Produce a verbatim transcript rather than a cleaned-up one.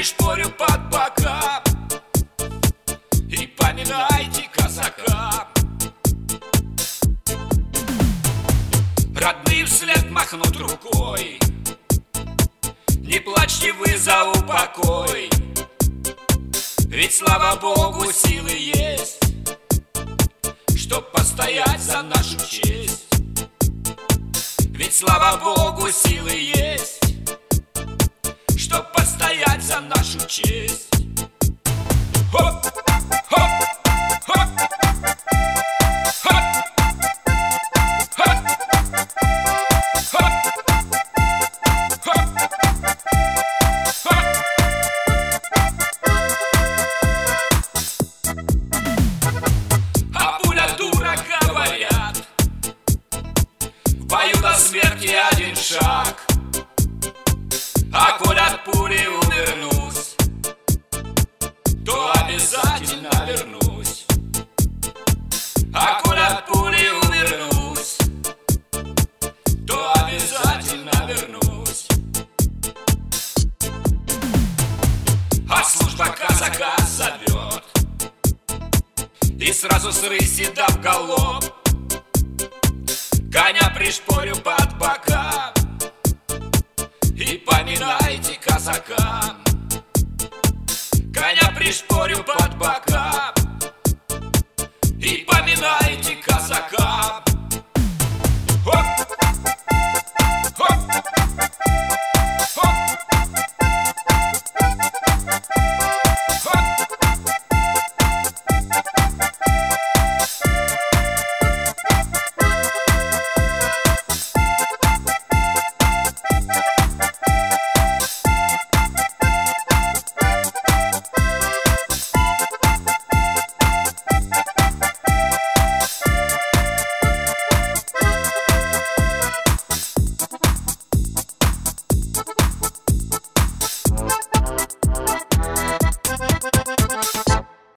пришпорю под бока, и поминайте казака. Родные вслед махнут рукой: не плачьте вы за упокой, ведь, слава Богу, силы есть, чтоб постоять за нашу честь. Ведь, слава Богу, силы есть, чтоб постоять за нашу честь. Хоп, хоп, хоп, хоп, хоп, хоп, хоп, хоп. А пуля дура, говорят, в бою до смерти один шаг. А коль от пули увернусь, то обязательно вернусь. А коль от пули увернусь, то обязательно вернусь. А служба казака зовет, и сразу с рыси да в галоп, коня пришпорю под бока, и поминайте казака. Коня пришпорю под бока,